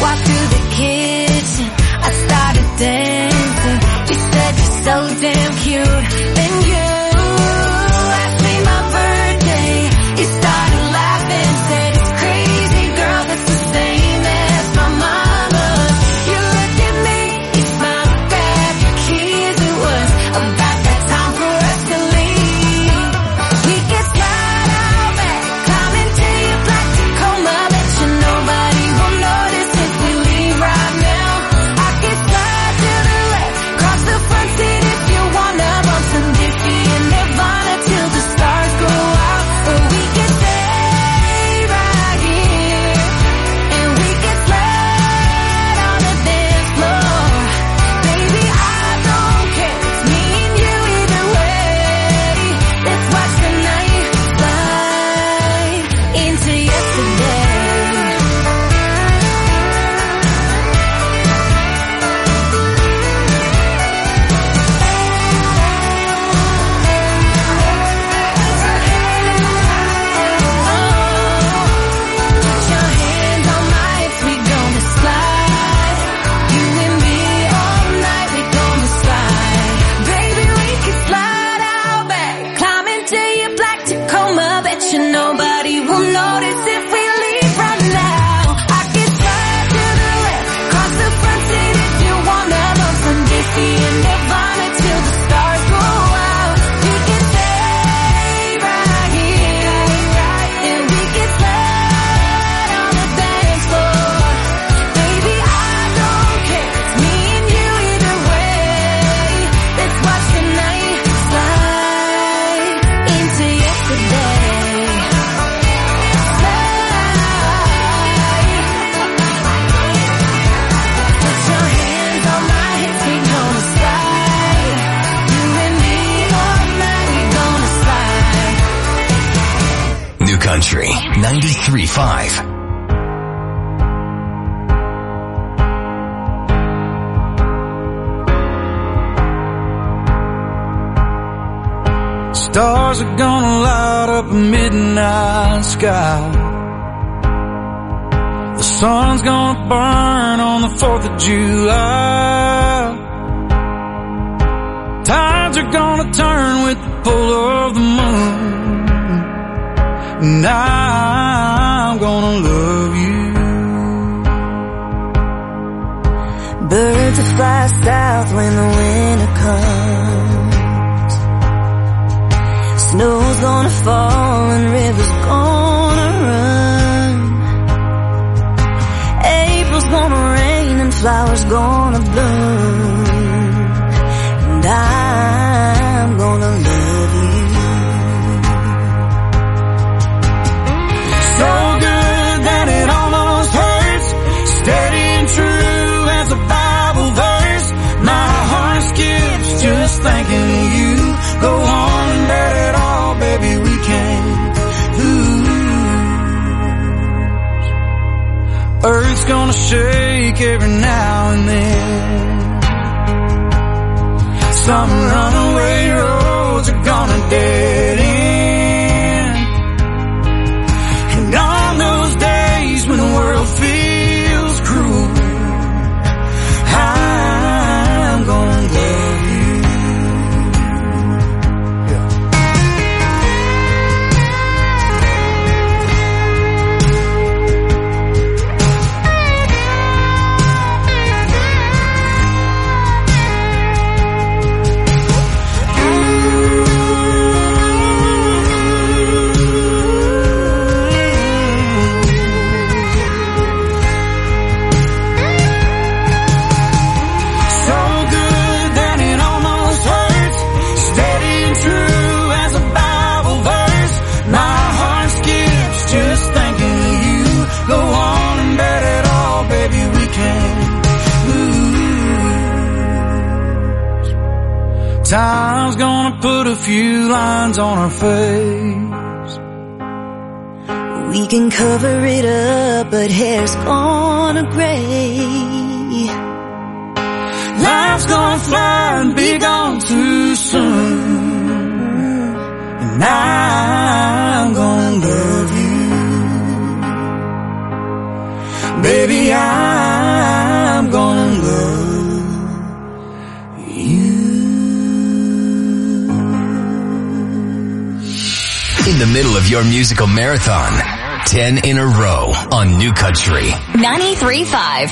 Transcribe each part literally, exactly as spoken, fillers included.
Walked through the kitchen, I started dancing. You said you're so damn cute. Then you asked me my birthday. You started laughing, said it's crazy, girl, that's the same as my mama's. You looked at me, you smiled, grabbed your keys. It was about that time for us to leave. We can slide out back, climb into your black Tacoma. Bet you nobody will notice if we leave right now. I can slide to the left, cross the front seat if you wanna bump some Diffie and Nirvana till the stars go out. Or we can stay right here and we can slide on the dance floor. Baby, I don't care, it's me and you either way. Let's watch the night slide into yesterday. Put your hands on my hips, we gonna slide. You and me all night, we gonna slide. Baby, we can slide out back, climb into your black Tacoma. Bet you nobody will notice if we leave right now. I can slide to the left, cross the front seat if you wanna bump some Diffie and Nirvana till the stars go out. We can stay right here and we can slide on the dance floor. Baby, I don't care, it's me and you either way. Let's watch the night slide into yesterday. Slide. Put your hands on my hips, we gonna slide. You and me all night, we gonna slide. New Country ninety-three point five. Stars are gonna light up a midnight sky. The sun's gonna burn on the fourth of July. Tides are gonna turn with the pull of the moon. And I'm gonna love you. Birds will fly south when the winter comes. Snow's gonna fall and rivers gonna run. April's gonna rain and flowers gonna bloom. And I'm gonna love you. So good that it almost hurts. Steady and true as a Bible verse. My heart skips just thinking of you. Go on and let it all, baby, we can't lose. Earth's gonna shake every now and then. Some runaway roads are gonna dead end. And on those days when the world feels cruel, I'm gonna love you. Time's gonna put a few lines on our face. We can cover it up, but hair's gonna gray. Life's gonna fly and be gone too soon. And I'm gonna love you. Baby, I the middle of your musical marathon. Ten in a row on New Country ninety-three point five.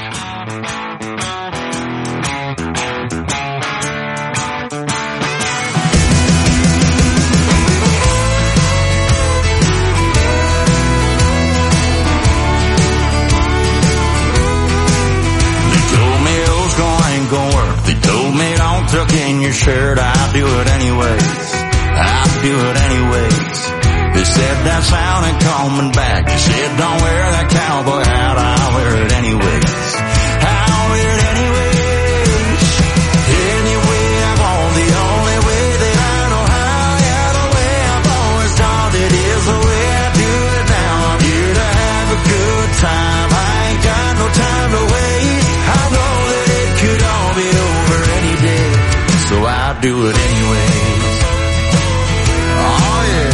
Tuck in your shirt, I'll do it anyways. I'll do it anyways. They said that sound ain't coming back. They said don't wear that cowboy hat. I'll wear it anyways. I'll wear it anyways. Anyway I want, the only way that I know how. Yeah, the way I've always done it is the way I do it now. I'm here to have a good time. I ain't got no time to waste. I know that it could all be over any day, so I'll do it anyways. Oh yeah.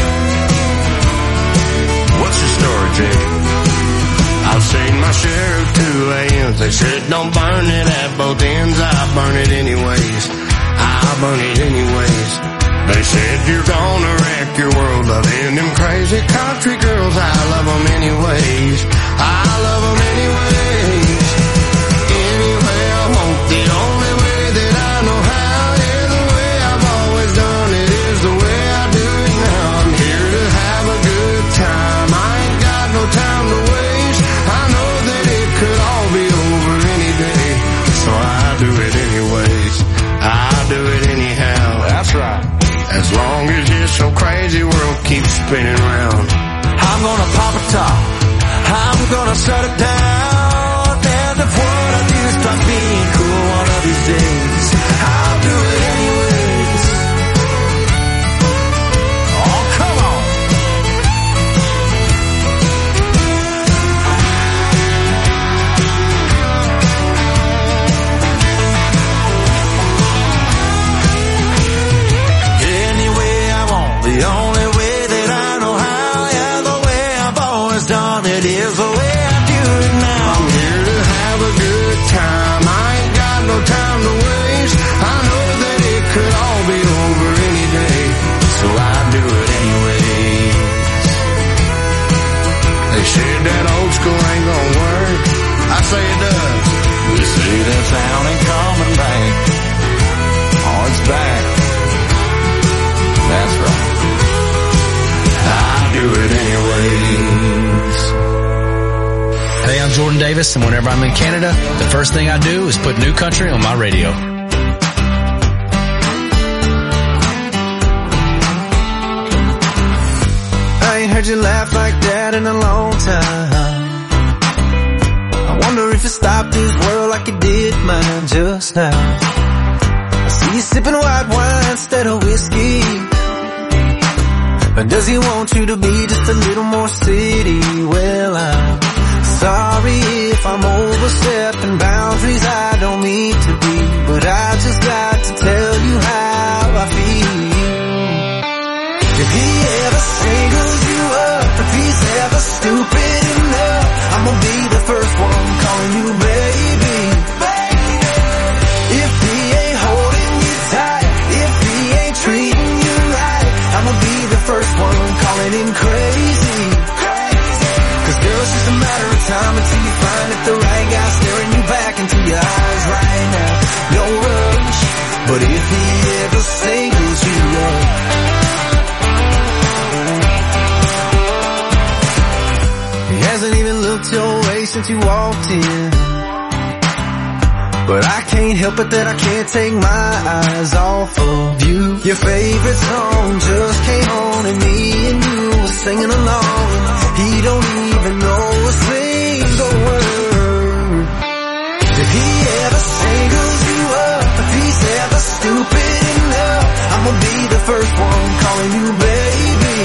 What's your story, Jay? I've seen my share of two A Ms. They said don't burn it at both ends. I burn it anyways. I burn it anyways. They said you're gonna wreck your world loving them crazy country girls. I love them anyways. I love them anyways. Anyway I want, the only way that I know how. Yeah, the way I've always done it is the way I do it now. I'm here to have a good time. I ain't got no time to waste. I know that it could all be over any day, so I do it anyways. I do it anyhow. That's right. As long as this so crazy world keeps spinning round. I'm gonna pop a top. I'm gonna shut it down. And if what I do starts being cool one of these days, I'll do it anyways. Oh, come on. Anyway I want, the only way that I know how. Yeah, the way I've always done it is the way I do it now. I'm here to have a good time. I ain't got no time to waste. I know that it could all be over any day, So I do it anyways. they said that old school ain't gonna work. I say it does. They say that sound ain't coming back. Oh, it's back. That's right. I do it anyways. Hey, I'm Jordan Davis, and whenever I'm in Canada, the first thing I do is put New Country on my radio. I ain't heard you laugh like that in a long time. I wonder if you stopped this world like you did mine just now. I see you sipping white wine instead of whiskey. And does he want you to be just a little more city? Well, I'm sorry if I'm overstepping boundaries I don't mean to be, but I just got to tell you how I feel. If he ever singles you up, if he's ever stupid enough, I'm gonna be the first one calling you baby. If he ain't holding you tight, if he ain't treating you right, I'm gonna be the first one calling him crazy. Cause girl, it's just a matter of time until you find that the right guy staring you back into your eyes right now. No rush, but if he ever singles you up, he hasn't even looked your way since you walked in. But I can't help it that I can't take my eyes off of you. Your favorite song just came on and me and you were singing along. He don't even know a single word. If he ever singles you up, if he's ever stupid enough, I'm gonna be the first one calling you baby.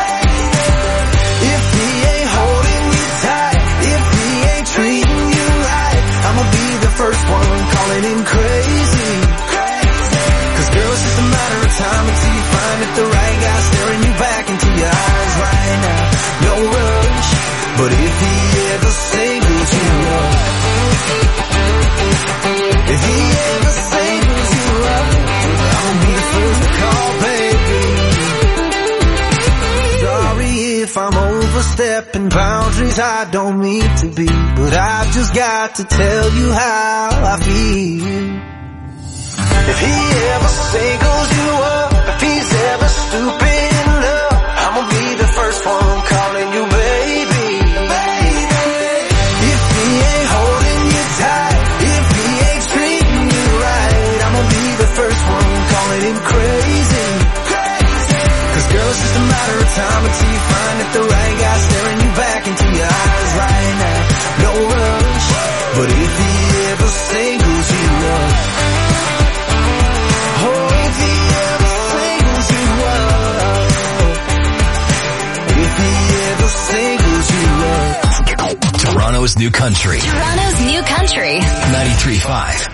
If he ain't holding you tight, if he ain't treating you right, I'm gonna be the first one calling him crazy. Cause girl, it's just a matter of time until you find that the right guy staring you back into your eyes right now. No rush, but if he ever singles you up, if he ever singles you up, I'm gonna be the first to call baby. got to tell you how I feel. If he ever singles you up, if he's ever stupid in love, I'ma be the first one calling you baby. Baby. If he ain't holding you tight, if he ain't treating you right, I'ma be the first one calling him crazy. Crazy. Cause girl, it's just a matter of time until you find that the right guy staring you back into your eyes right now. No rush, but if he ever singles you up, oh, if he ever singles you up, if he ever singles you up. Toronto's New Country. Toronto's New Country. ninety-three point five.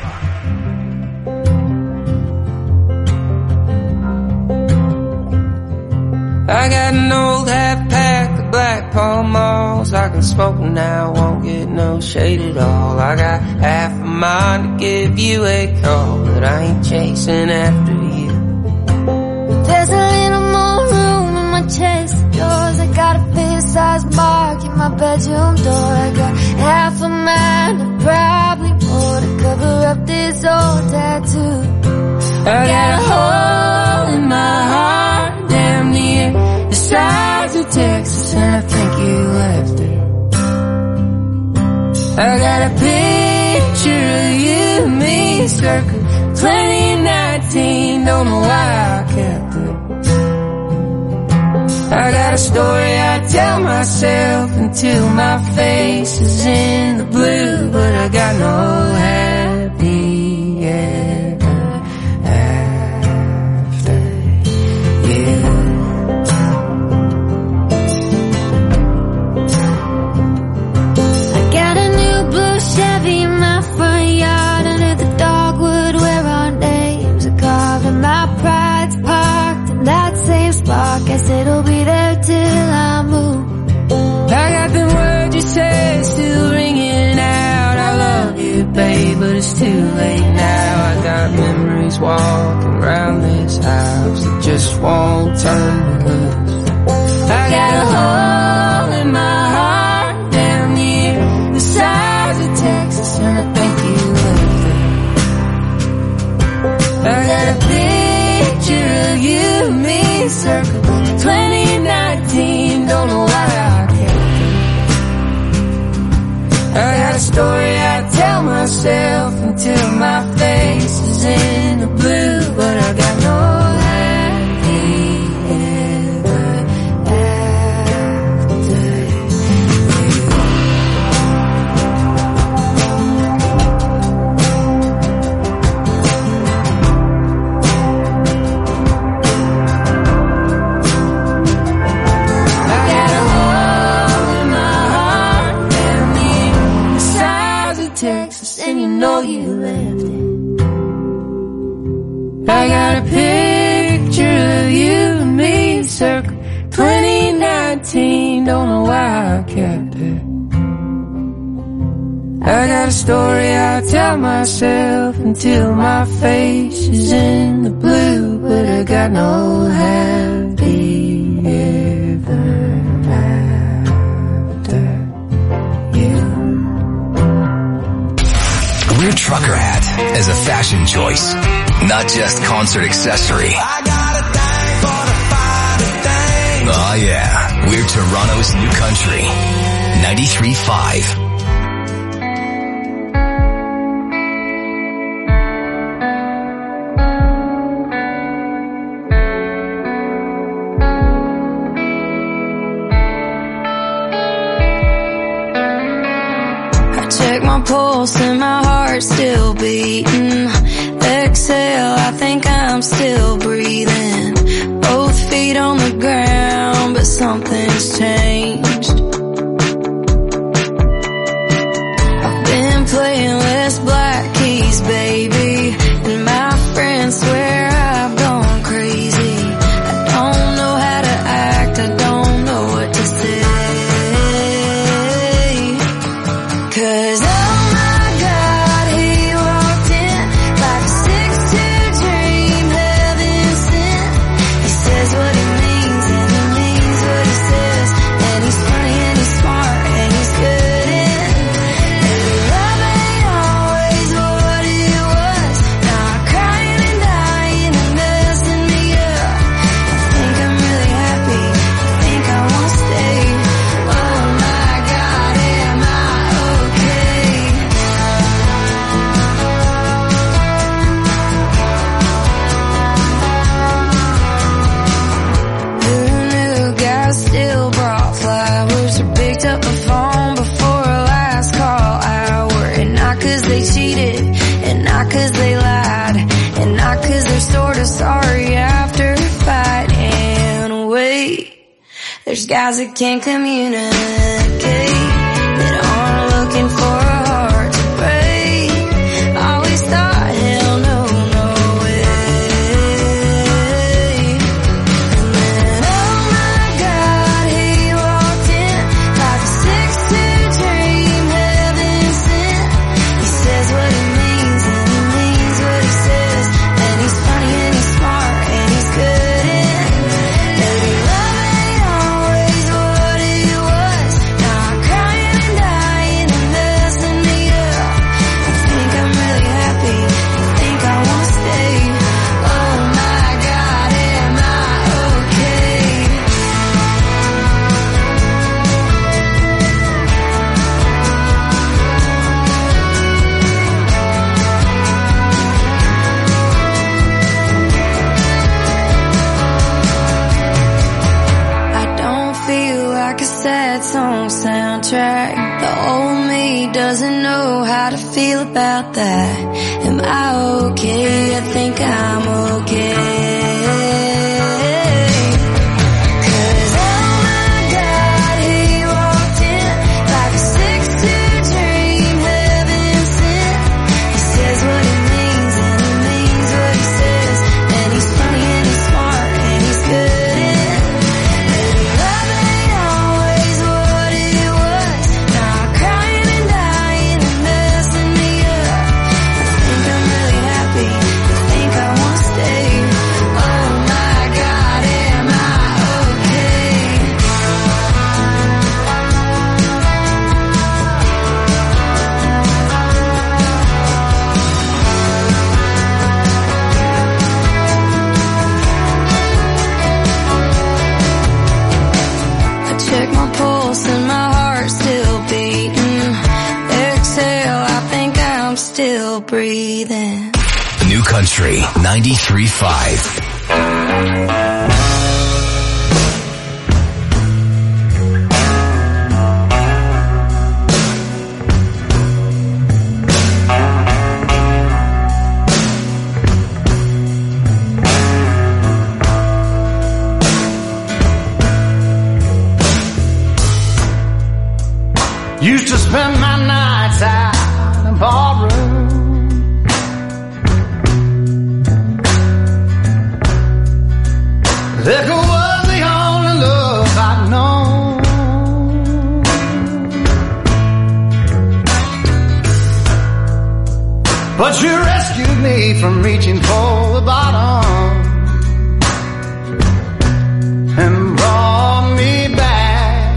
I got an old half pack of Black Pall Malls. I can smoke them now, won't get no shade at all. I got half a mind to give you a call, but I ain't chasing after you. There's a little more room in my chest of yours. I got a fist-sized mark in my bedroom door. I got half a mind and probably more to cover up this old tattoo. I got a hole in my heart, damn near the size of Texas, and I think you left it. I got a picture of you and me, circa twenty nineteen, don't know why I kept it. I got a story I tell myself until my face is in the blue, but I got no happy ever after you. I got a new blue Chevy in my front yard, under the dogwood where our names are carved, and my pride's parked in that same spot. Guess it'll be there till I move. I got them words you say still ringing out. I love you, babe, but it's too late now. I got memories walking around this house that just won't turn me loose. I got a hole in my heart down near the size of Texas, and I think you left it. I got a picture of you and me, circa twenty nineteen, don't know why I kept it. I got a story I tell myself until my face is in the blue, but I got no happy ever after I got a hole in my heart down near the size of Texas, and you know you left it. I got a picture of you and me, circa twenty nineteen, don't know why I kept it. I got a story I tell myself until my face is in the blue, but I got no happy ever after you. Wear trucker hat as a fashion choice, not just concert accessory. I got a thing for the finer things. Oh yeah, we're Toronto's New Country, ninety-three point five. Check my pulse and my heart's still beating. Exhale, I think I'm still breathing. Both feet on the ground, but something's changed. I've been playing less black keys, baby, and my friends swear I've gone crazy. I don't know how to act, I don't know what to say. Cause oh my God, he walked in like a six two dream, heaven sent. He says what he means and he means what he says, and he's they cheated, and not cause they lied, and not cause they're sorta sorry after a fight. And wait, there's guys that can't communicate, that aren't looking for a heart to break. Always thought, hell no, no way. And then, oh my God, he walked in like a six two dream, heaven sent. He says what he means and he means what he says, and he's funny and he's smart and he's good in. Maybe love ain't always what it was. Now I'm crying and dying and messing me up. I think I'm really happy, I think I wanna stay. Oh my God, am I okay? I don't feel like a sad song soundtrack. The old me doesn't know how to feel about that. Am I okay? I think I'm okay. 'Cause oh my God, he walked in like a six two dream, heaven sent. He says what he means and he means what he says, and he's funny and he's smart and he's good in. Maybe love ain't always what it was. Now I'm crying and dying and messing me up. I think I'm really happy, I think I wanna stay. Oh my God, am I okay? I check my pulse and my heart's still beating. Exhale, I think I'm still breathing. New Country ninety-three point five. Used to spend my nights out in ballroom. Liquor was the only love I'd known. But you rescued me from reaching for the bottom and brought me back,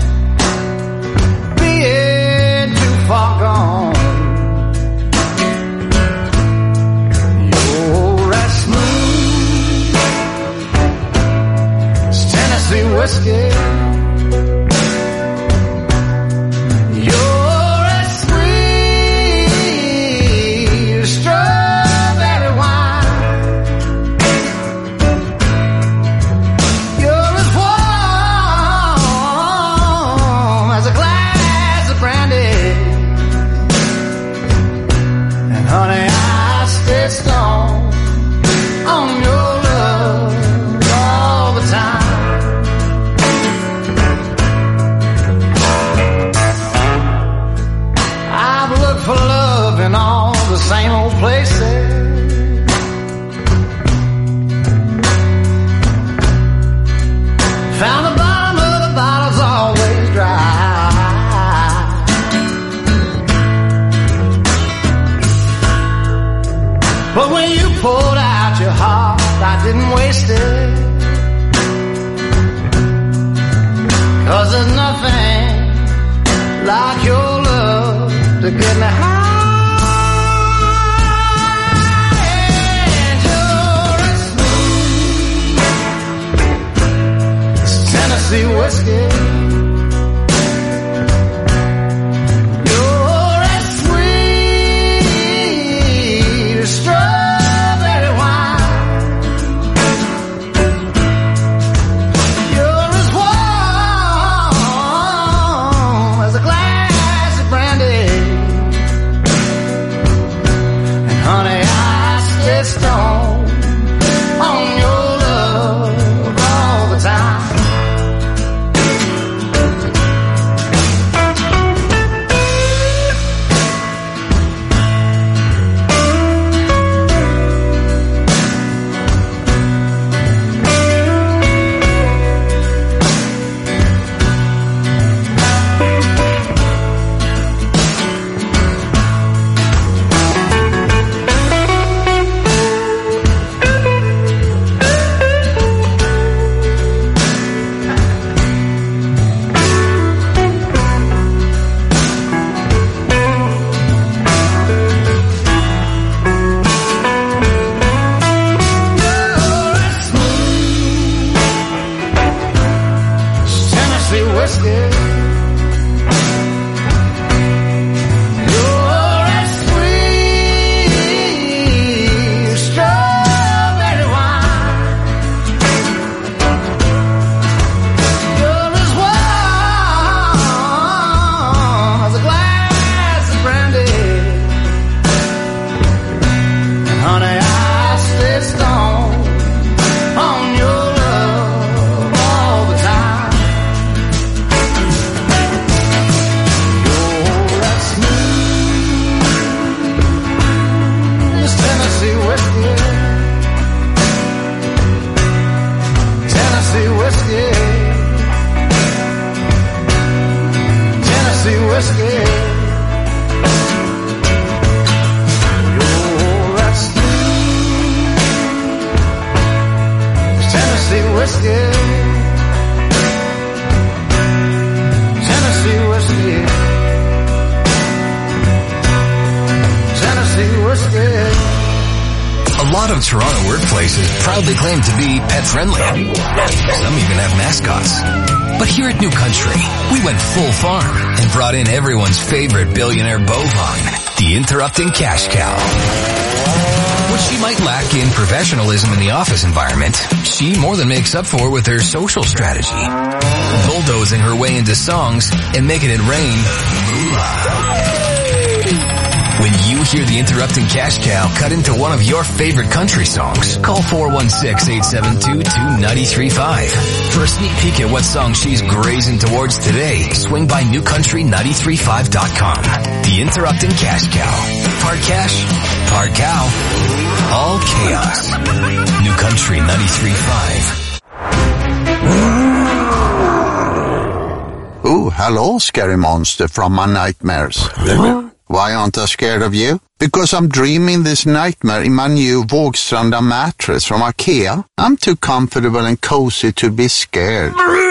being too far gone. You're as smooth as Tennessee whiskey. You're as sweet as strawberry wine. You're as warm as a glass of brandy. And honey, I stay strong on your love all the time. I've looked for love in all the same old places. Found the bottom of the bottle's always dry. But when you poured out your heart, I didn't waste it. 'Cause there's nothing like your love to get me high. And you're as smooth as Tennessee whiskey. You're as sweet as strawberry wine. You're as warm as a glass of brandy. A lot of Toronto workplaces proudly claim to be pet-friendly. Some even have mascots. But here at New Country, we went full farm and brought in everyone's favorite billionaire bovine, the interrupting cash cow. What she might lack in professionalism in the office environment, she more than makes up for with her social strategy. Bulldozing her way into songs and making it rain moolah. When you hear the interrupting cash cow cut into one of your favorite country songs, call four one six, eight seven two, two nine three five. For a sneak peek at what song she's grazing towards today, swing by new country nine three five dot com. The interrupting cash cow. Part cash, part cow, all chaos. New country nine three five. Oh, hello, scary monster from my nightmares. Why aren't I scared of you? Because I'm dreaming this nightmare in my new Vågstranda mattress from IKEA. I'm too comfortable and cozy to be scared.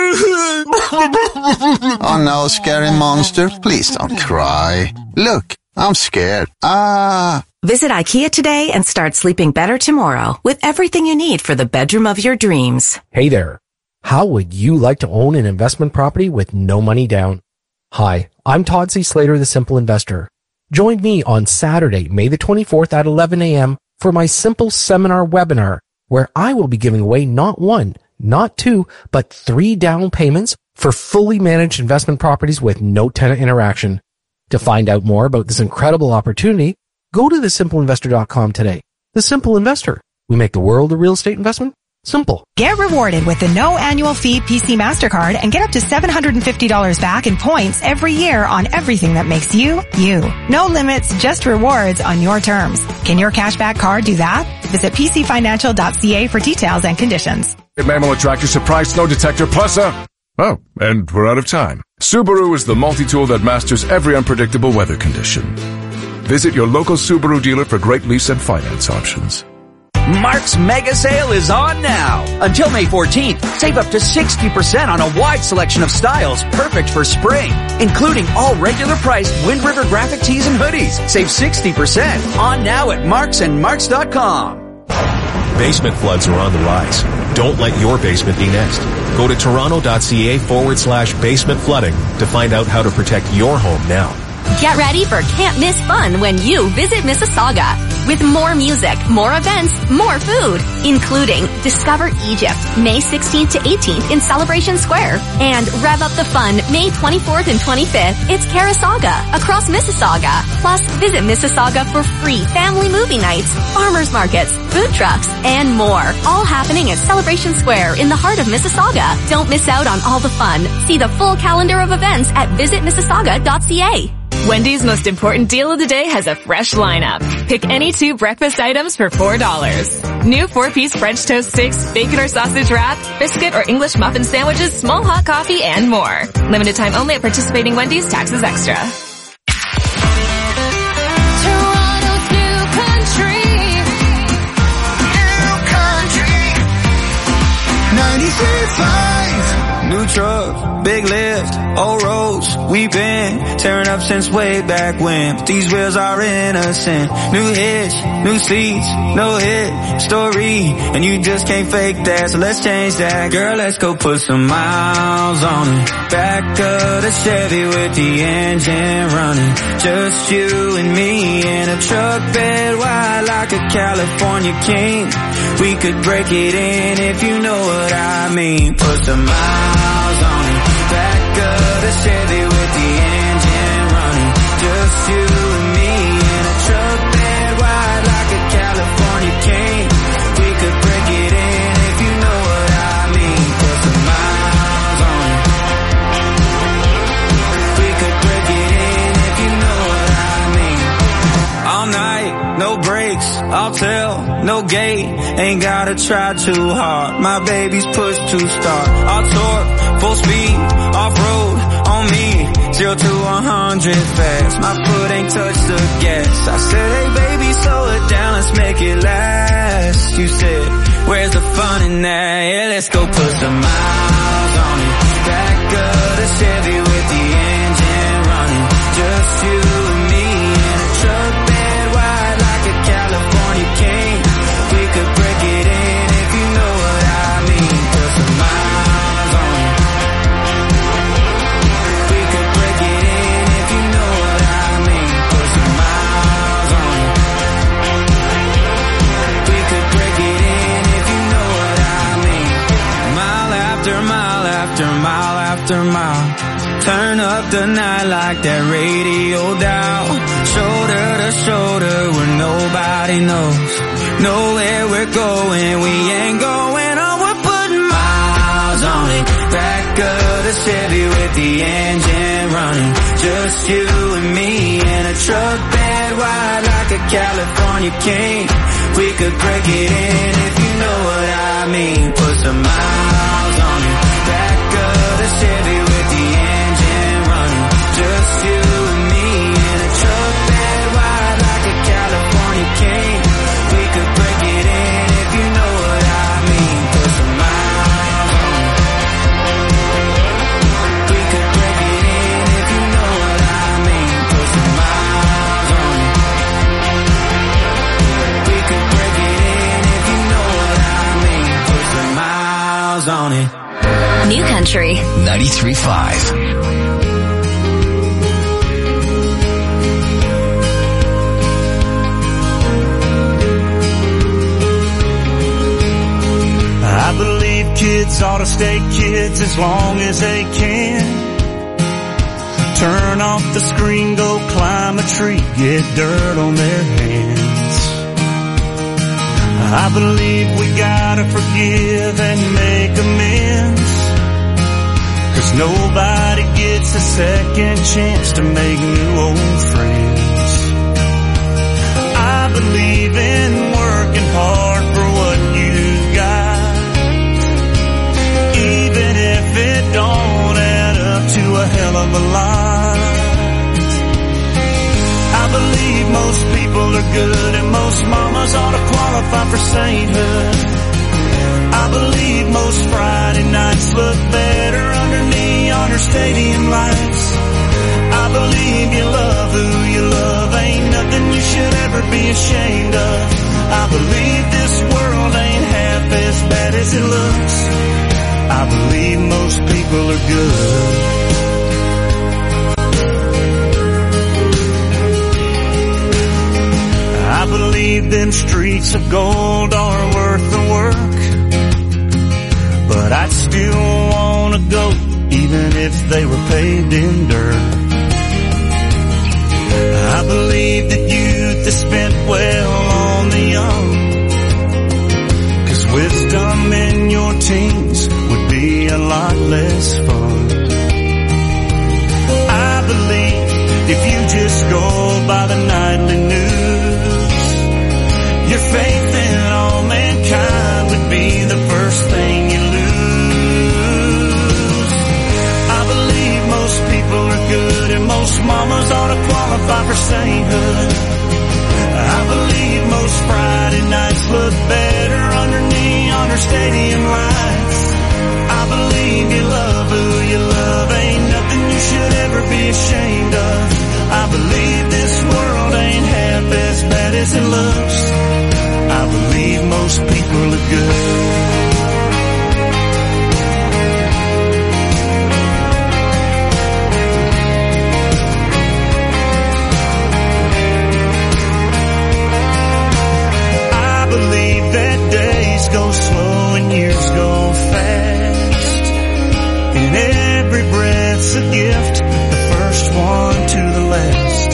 Oh no, scary monster, please don't cry. Look, I'm scared. Ah. Visit IKEA today and start sleeping better tomorrow with everything you need for the bedroom of your dreams. Hey there. How would you like to own an investment property with no money down? Hi, I'm Todd C. Slater, the Simple Investor. Join me on Saturday, May the twenty-fourth at eleven a.m. for my Simple Seminar webinar, where I will be giving away not one, not two, but three down payments for fully managed investment properties with no tenant interaction. To find out more about this incredible opportunity, go to the simple investor dot com today. The Simple Investor. We make the world of real estate investment simple. Get rewarded with the no annual fee P C MasterCard and get up to seven hundred fifty dollars back in points every year on everything that makes you, you. No limits, just rewards on your terms. Can your cashback card do that? Visit p c financial dot c a for details and conditions. Mammal Attractor Surprise Snow Detector Plus a... Oh, and we're out of time. Subaru is the multi-tool that masters every unpredictable weather condition. Visit your local Subaru dealer for great lease and finance options. Mark's Mega Sale is on now. Until May fourteenth, save up to sixty percent on a wide selection of styles perfect for spring, including all regular priced Wind River graphic tees and hoodies. Save sixty percent on now at marks and marks dot com. Basement floods are on the rise. Don't let your basement be next. Go to toronto.ca forward slash basement flooding to find out how to protect your home now. Get ready for can't miss fun when you visit Mississauga. With more music, more events, more food, including Discover Egypt, May sixteenth to eighteenth in Celebration Square. And Rev Up the Fun, May twenty-fourth and twenty-fifth. It's Carasaga across Mississauga. Plus, visit Mississauga for free family movie nights, farmers markets, food trucks, and more. All happening at Celebration Square in the heart of Mississauga. Don't miss out on all the fun. See the full calendar of events at visit mississauga dot c a. Wendy's most important deal of the day has a fresh lineup. Pick any two breakfast items for four dollars. New four-piece French toast sticks, bacon or sausage wrap, biscuit or English muffin sandwiches, small hot coffee, and more. Limited time only at participating Wendy's. Taxes extra. Toronto's new country. New country. ninety-three point five. New truck, big lift, old roads, we been tearing up since way back when. But these wheels are innocent. New hitch, new seats, no hit story, and you just can't fake that. So let's change that, girl. Let's go put some miles on it. Back of the Chevy with the engine running. Just you and me in a truck bed wide like a California king. We could break it in if you know what I mean. Put some miles on it. Back of the Chevy with the engine running. Just you and me in a truck bed wide like a California king. We could break it in if you know what I mean. Put some miles on it. We could break it in if you know what I mean. All night, no brakes, I'll tell, no gate. Ain't gotta try too hard. My baby's push to start. I'll torque, full speed, off-road, on me. Zero to a hundred fast. My foot ain't touched the gas. I said, hey baby, slow it down, let's make it last. You said, where's the fun in that? Yeah, let's go put some miles on it. Back of the Chevy with the engine running. Just you and me in a truck bed wide like a California king. after mile. Turn up the night like that radio dial. Shoulder to shoulder where nobody knows. Nowhere we're going, we ain't going on. We're putting miles on it. Back of the Chevy with the engine running. Just you and me in a truck bed wide like a California king. We could break it in if you know what I mean. Put some miles on it. Back of the Chevy with the engine running. Just you and me in a truck bed wide like a California king. We could break it in if you know what I mean. Put some miles on it. We could break it in if you know what I mean. Put some miles on it. We could break it in if you know what I mean. Put some miles on it. New Country ninety-three point five. I believe kids ought to stay kids as long as they can. Turn off the screen, go climb a tree, get dirt on their hands. I believe we gotta forgive and make amends, 'cause nobody gets a second chance to make new old friends. I believe in working hard for what you got, even if it don't add up to a hell of a lot. I believe most people are good and most mamas ought to qualify for sainthood. I believe most Friday nights look better under neon or stadium lights. I believe you love who you love, ain't nothing you should ever be ashamed of. I believe this world ain't half as bad as it looks. I believe most people are good. I believe them streets of gold are worth the work, but I'd still wanna go even if they were paved in dirt. I believe that youth is spent well on the young, 'cause wisdom in your teens would be a lot less fun. I believe if you just go by the nightly news, your faith in all mankind would be the first thing you lose. I believe most people are good and most mamas ought to qualify for sainthood. I believe most Friday nights look better under neon or stadium lights. I believe you love who you love, ain't nothing you should ever be ashamed of. I believe this world ain't half as bad as it looks. I believe most people are good. I believe that days go slow and years go fast, and every breath's a gift, the first one to the last.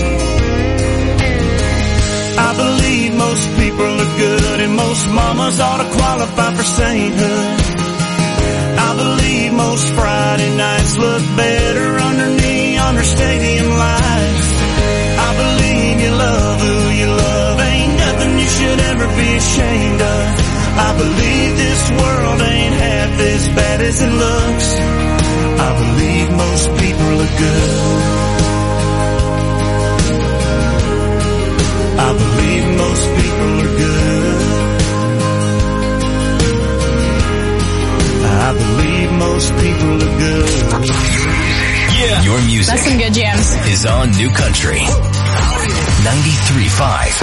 I believe most people are good and most mamas ought to qualify for sainthood. I believe most Friday nights look better under neon or stadium lights. I believe you love who you love, ain't nothing you should ever be ashamed of. I believe this world ain't half as bad as it looks. I believe most people are good. I believe most people are good. I believe most people are good. Yeah. Your music. That's some good jams. Is on New Country ninety-three point five.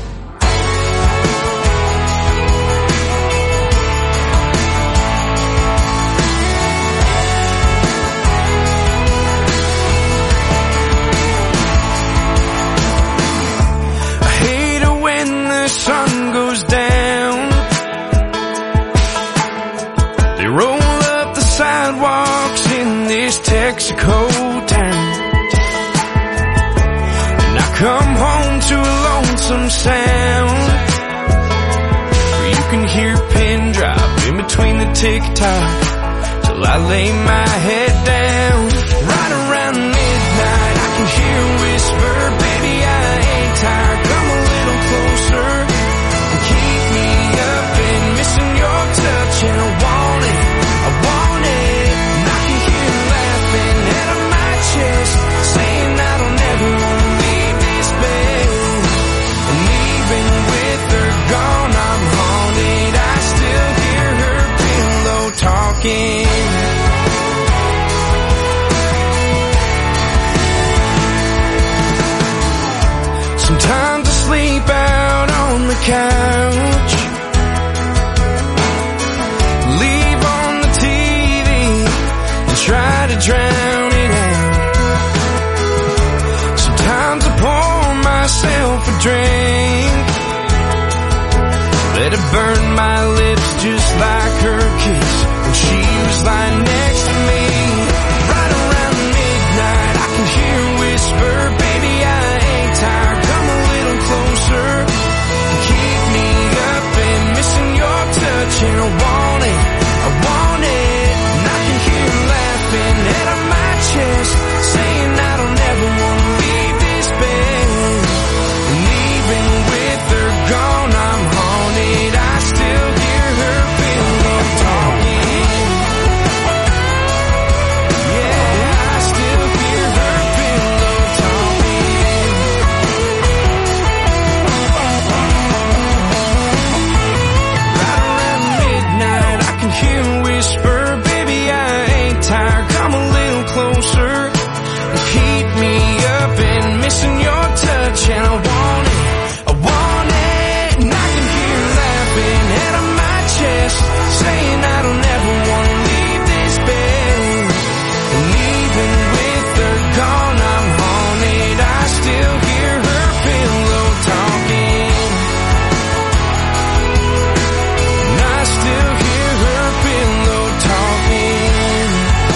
Sun goes down, they roll up the sidewalks in this some sound where you can hear a pin drop in between the tick-tock till I lay my head down. Right around midnight I can hear a whisper, baby I ain't tired, come a little closer and keep me up and missing your touch, and I want it, I want it, and I can hear her laughing out of my chest, saying I don't ever want to leave this bed, and even with her gone I'm haunted, I still hear her pillow talking. Sometimes I sleep out on the couch, leave on the T V and try to drown it out. Sometimes I pour myself a drink, let it burn my lips just like her kiss when she was lying next to me. Right around midnight I can hear her whisper, baby I ain't tired, come a little closer, keep me up and missing your touch, and I want it, I want it, and I can hear her laughing out of my chest, saying I don't ever want to leave this bed, and even with her gone I'm haunted, I still hear her pillow talking. Yeah, I still hear her pillow talking. Right around midnight I can hear her whisper, baby I ain't tired, come a little closer and keep me up and missing your touch, and I want it, I want it, and I can hear her laughing out of my chest, saying I don't ever want to leave this bed, and even with her gone I'm haunted, I still hear her pillow talking, and I still hear her pillow talking,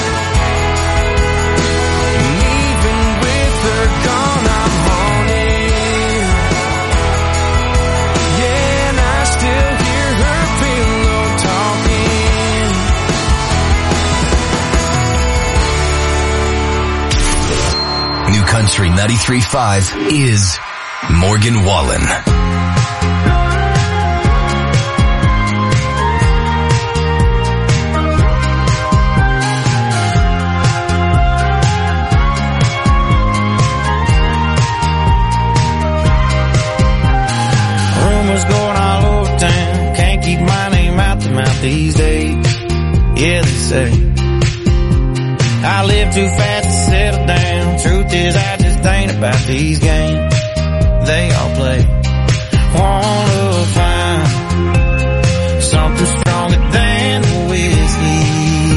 and even with her gone I'm haunted, yeah, and I still hear her pillow talking. New Country ninety-three point five is Morgan Wallen. Rumors going all over town, can't keep my name out the mouth these days. Yeah, they say I live too fast to settle down. Truth is I just ain't about these games they all play. Wanna find something stronger than the whiskey.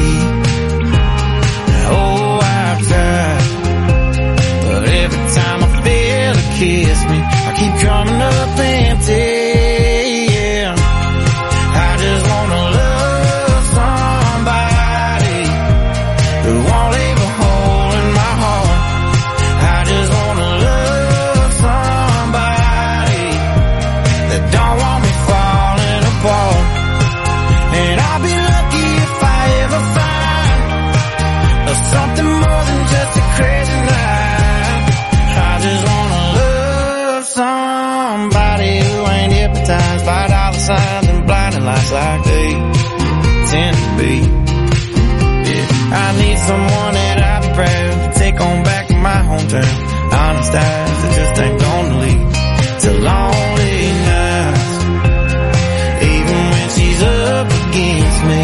Oh, I've tried, but every time I feel her kiss me, I keep coming up empty. Yeah, I just wanna love somebody who won't leave a hole in my heart. I just wanna love somebody that don't want me falling apart. And I'll be lucky if I ever find something more than just a crazy night. I just wanna love somebody who ain't hypnotized by dollar signs and blinding lights like they tend to be. Yeah, I need someone that I'll be proud to take on back to my hometown. Honest eyes that just ain't gonna lead to lonely nights, even when she's up against me.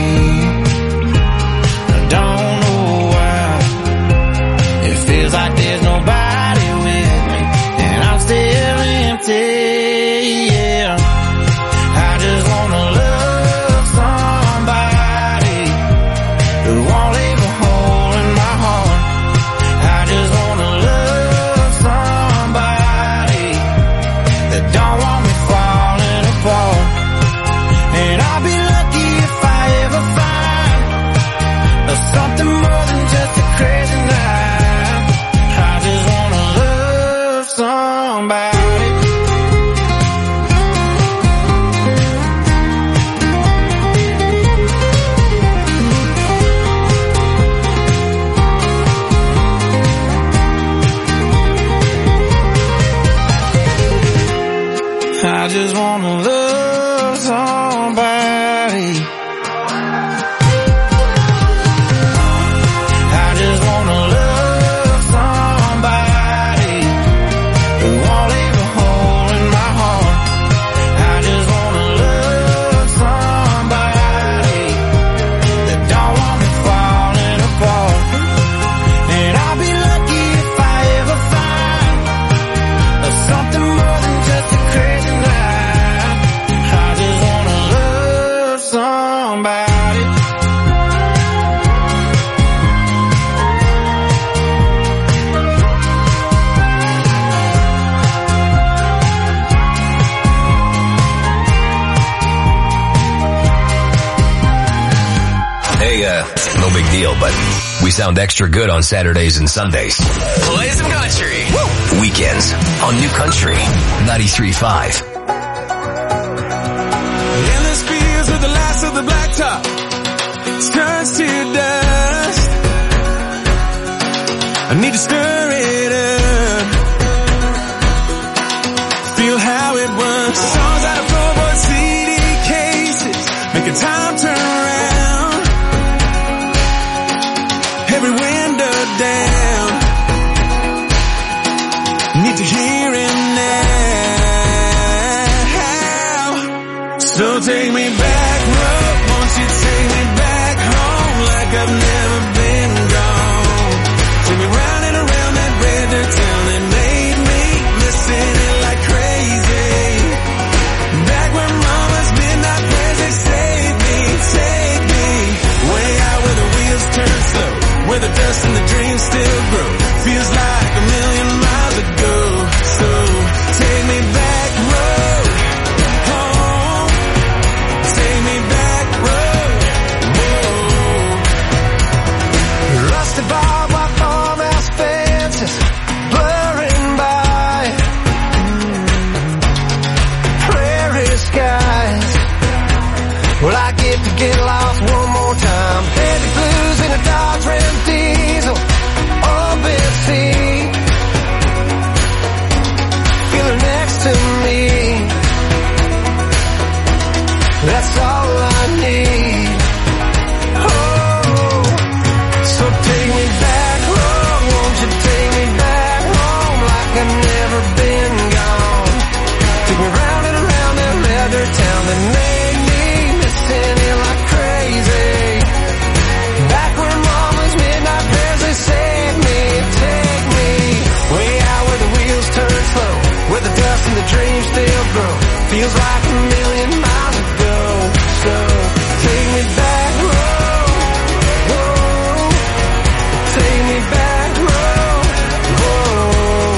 I don't know why it feels like there's nobody with me, and I'm still empty. Yeah, I just wanna love somebody who won't leave a hole in my heart. I just wanna love somebody that I just wanna love somebody. I just wanna love somebody who won't leave a hole in my heart. I just wanna love somebody that don't want me falling apart. And I'll be lucky if I ever find something more than just a crazy night. I just wanna love somebody. Hey, uh, no big deal, but we sound extra good on Saturdays and Sundays. Play some country. Woo! Weekends on New Country ninety-three point five. Endless fields with the last of the blacktop turns to dust. I need to stir it up. Feel how it was. Songs out of floorboard C D cases, making time turn around. Every window down. Need to hear it now. So take me back, road. Won't you take me back home like I've never been gone? Take me round and around that red dirt town that made me missing it like crazy. Back when mama's midnight prayers, they saved me, take me way out where the wheels turn slow, where the dust and the dreams still grow. Feels like a million miles ago. So take me back, road, home. Take me back, road, whoa. Rusted barbed wire farmhouse fences blurring by. Prairie skies. Well, I get to get lost one more time. Heavy blues in a Dodge Ram diesel. Open seat. Feel her next to me. That's all I need. Oh, so take me back home. Won't you take me back home like I've never been gone? Take me round and around that leather town that made me missing it like crazy. Back when mama's midnight prayers, they saved me, take me way out where the wheels turn slow, where the dust and the dreams still grow. Feels like a million miles ago. So take me back, road, whoa. Take me back, road, whoa.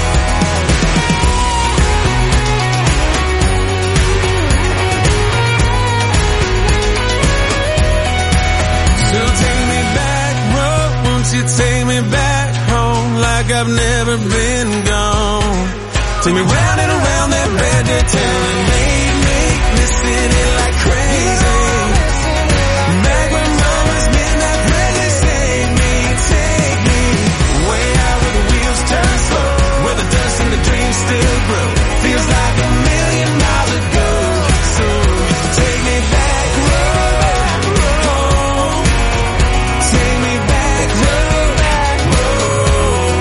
So take me back, road, won't you take me back home like I've never been gone? Take me round and around that red dirt town that made me missing it like crazy. Back when mama's midnight prayers, they saved me, take me way out where the wheels turn slow, where the dust and the dreams still grow. Feels like a million miles ago. So take me back, road, home. Take me back, road, road.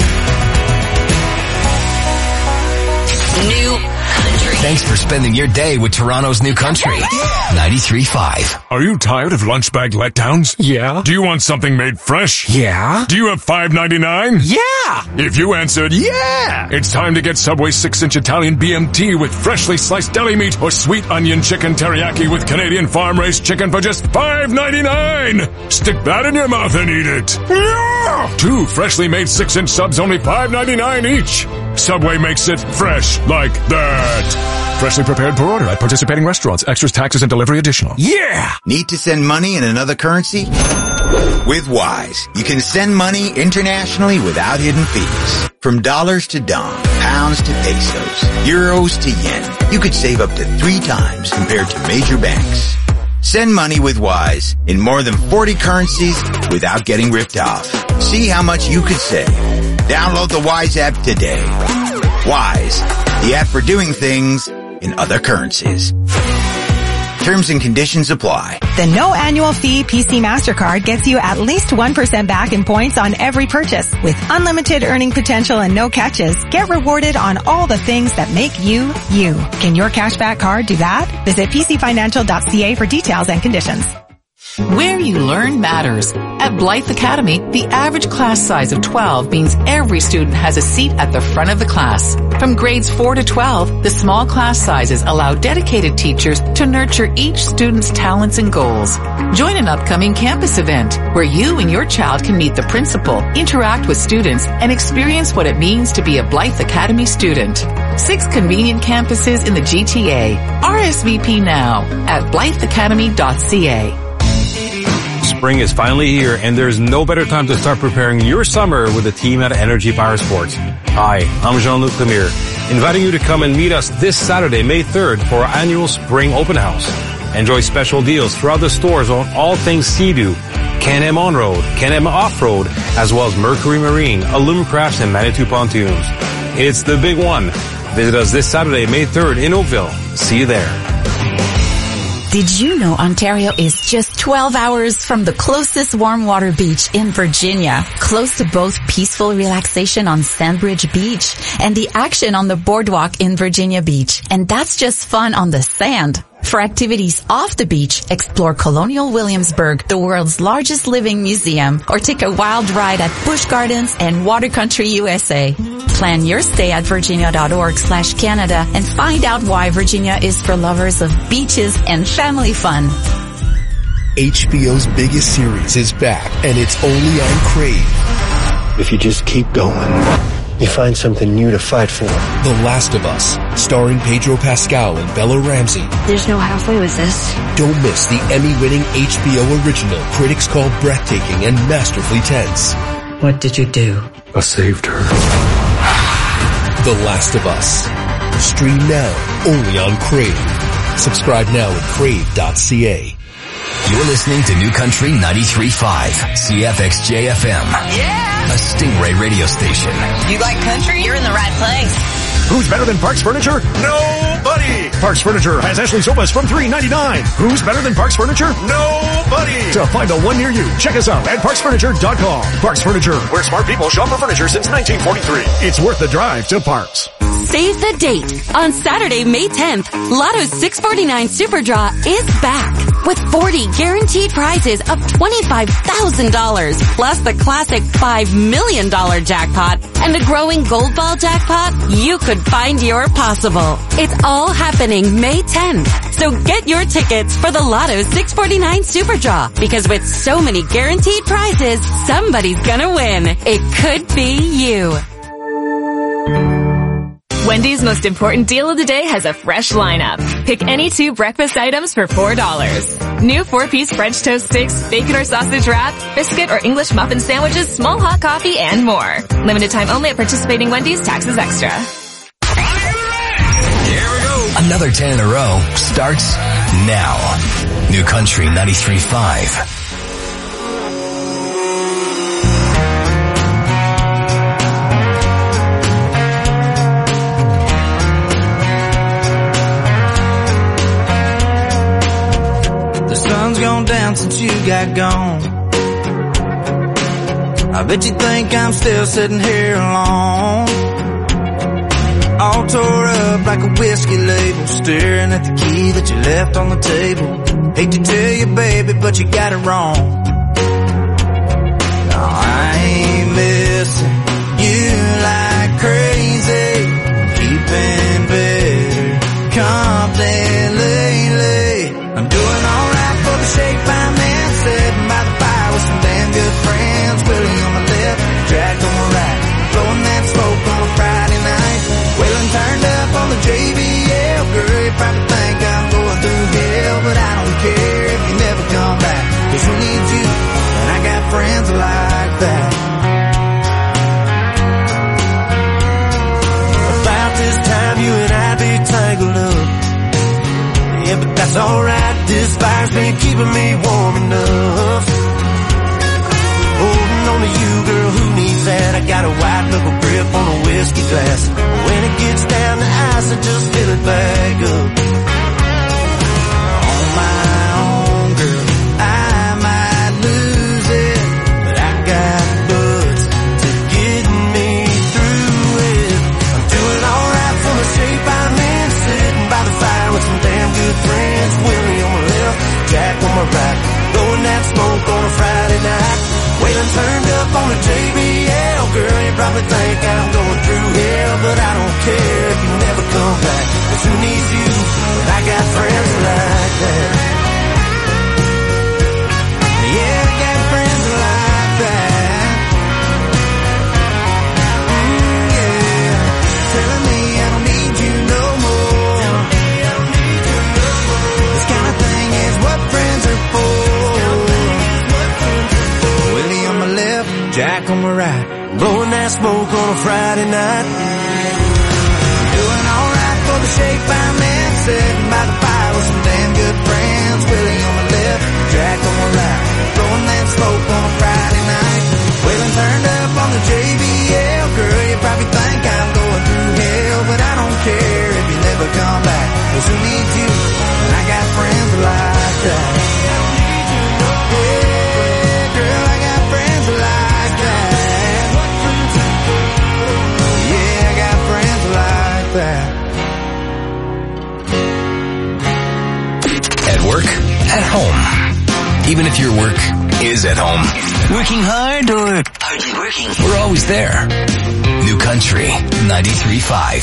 New Country. Thanks for spending your day with Toronto's New Country ninety-three point five. Are you tired of lunch bag letdowns? Yeah. Do you want something made fresh? Yeah. Do you have five ninety-nine? Yeah. If you answered yeah, it's time to get Subway six inch Italian B M T with freshly sliced deli meat or sweet onion chicken teriyaki with Canadian farm-raised chicken for just five ninety-nine. Stick that in your mouth and eat it. Yeah. Two freshly made six inch subs, only five ninety-nine each. Subway makes it fresh like that. Freshly prepared per order at participating restaurants. Extras, taxes, and delivery additional. Yeah! Need to send money in another currency? With Wise, you can send money internationally without hidden fees. From dollars to dong, pounds to pesos, euros to yen, you could save up to three times compared to major banks. Send money with Wise in more than forty currencies without getting ripped off. See how much you could save. Download the Wise app today. Wise, the app for doing things in other currencies. Terms and conditions apply. The no annual fee P C MasterCard gets you at least one percent back in points on every purchase. With unlimited earning potential and no catches, get rewarded on all the things that make you, you. Can your cashback card do that? Visit p c financial dot c a for details and conditions. Where you learn matters. At Blythe Academy, the average class size of twelve means every student has a seat at the front of the class. From grades four to twelve, the small class sizes allow dedicated teachers to nurture each student's talents and goals. Join an upcoming campus event where you and your child can meet the principal, interact with students, and experience what it means to be a Blythe Academy student. Six convenient campuses in the G T A. R S V P now at blythe academy dot c a. Spring is finally here, and there's no better time to start preparing your summer with the team at Energy Power Sports. Hi, I'm Jean-Luc Lemire, inviting you to come and meet us this Saturday, May third, for our annual Spring Open House. Enjoy special deals throughout the stores on all things Sea-Doo, Can-Am On-Road, Can-Am Off-Road, as well as Mercury Marine, Alumcrafts, and Manitou Pontoons. It's the big one. Visit us this Saturday, May third in Oakville. See you there. Did you know Ontario is just twelve hours from the closest warm water beach in Virginia, close to both peaceful relaxation on Sandbridge Beach and the action on the boardwalk in Virginia Beach? And that's just fun on the sand. For activities off the beach, explore Colonial Williamsburg, the world's largest living museum, or take a wild ride at Busch Gardens and Water Country U S A. Plan your stay at virginia.org slash Canada and find out why Virginia is for lovers of beaches and family fun. H B O's biggest series is back, and it's only on Crave. If you just keep going, you find something new to fight for. The Last of Us, starring Pedro Pascal and Bella Ramsey. There's no halfway with this. Don't miss the Emmy-winning H B O original critics call breathtaking and masterfully tense. What did you do? I saved her. The Last of Us. Stream now, only on Crave. Subscribe now at crave dot c a. You're listening to New Country ninety-three point five, C F X J F M. Yeah! A Stingray radio station. You like country? You're in the right place. Who's better than Parks Furniture? Nobody! Parks Furniture has Ashley sofas from three ninety-nine. Who's better than Parks Furniture? Nobody! To find a one near you, check us out at parks furniture dot com. Parks Furniture, where smart people shop for furniture since nineteen forty-three. It's worth the drive to Parks. Save the date. On Saturday, May tenth, Lotto's six forty-nine Super Draw is back with forty guaranteed prizes of twenty-five thousand dollars, plus the classic five million dollars jackpot and the growing Gold Ball jackpot. You could find your possible. It's all happening May tenth. So get your tickets for the Lotto six forty-nine Super Draw, because with so many guaranteed prizes, somebody's gonna win. It could be you. Wendy's most important deal of the day has a fresh lineup. Pick any two breakfast items for four dollars. New four-piece French toast sticks, bacon or sausage wrap, biscuit or English muffin sandwiches, small hot coffee, and more. Limited time only at participating Wendy's. Taxes extra. Here we go. Another ten in a row starts now. New Country ninety-three point five. Sun's gone down since you got gone. I bet you think I'm still sitting here alone, all tore up like a whiskey label, staring at the key that you left on the table. Hate to tell you, baby, but you got it wrong. No, I ain't missing you like crazy, keeping better company lately. I'm doing alright for the shape I'm in, sitting by the fire with some damn good friends. Willie on my left, Jack on my right, blowing that smoke on a Friday night. Wailing turned up on the J B L. Girl, you probably think I'm going through hell, but I don't care if you never come back, 'cause who needs you when I got friends like that? About this time you and I be tangled up. Yeah, but that's alright, this fire's been keeping me warm enough. Holding on to you, girl, who needs that? I got a white knuckle grip on a whiskey glass. When it gets down to ice, I just fill it back up. On my own, girl, I might lose it, but I got buzz to get me through it. I'm doing alright from the shape I'm in, sitting by the fire with some damn good friends. Willie on my left, Jack on my right, blowing that smoke on a Friday night. Waylon turned up on the J B L. Girl, you probably think I'm going through hell, but I don't care if you never come back. 'Cause who needs you when I got friends like that? Yeah, I got friends like that. Mm, yeah, telling me I don't need you no more. This kind of thing is what friends are for. Willie on my left, Jack on my right, blowing that smoke on a Friday night. Doing alright for the shape I'm in, sitting by the fire with some damn good friends. Willie on my left, Jack on my right, blowing that smoke on a Friday night. Waylon turned up on the J B L. Girl, you probably think I'm going through hell, but I don't care if you never come back. 'Cause who needs you when I got friends like that? Yeah, girl, I got friends like that. Yeah, I got friends like that. At work, at home. Even if your work is at home. Working hard or hardly working? We're always there. New Country ninety-three point five.